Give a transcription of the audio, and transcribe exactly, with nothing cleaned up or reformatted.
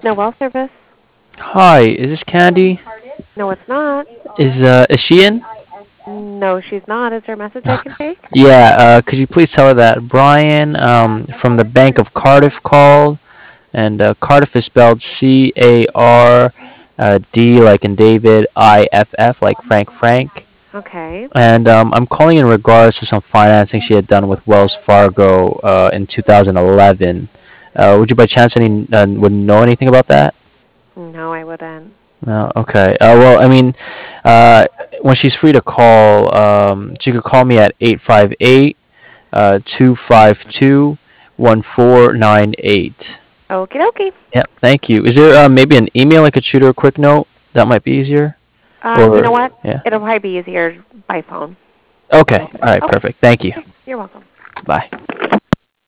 No well service. Hi, is this Candy? No, it's not. Is uh is she in? No, she's not. Is there a message I can take? Yeah, uh, could you please tell her that Brian um, from the Bank of Cardiff called, and uh, Cardiff is spelled C A R uh, D like in David, I F F like Frank Frank. Okay. And um, I'm calling in regards to some financing she had done with Wells Fargo uh, in two thousand eleven. Uh, would you by chance any uh, would know anything about that? No, I wouldn't. No, okay. Uh, well, I mean, uh, when she's free to call, um, she could call me at eight five eight, uh, two five two, one four nine eight. Okie dokie. Yep, thank you. Is there uh, maybe an email I could shoot her a quick note? That might be easier. Um, you know Or, what? yeah. It'll probably be easier by phone. Okay, all right, Okay. perfect. Thank you. Okay. You're welcome. Bye.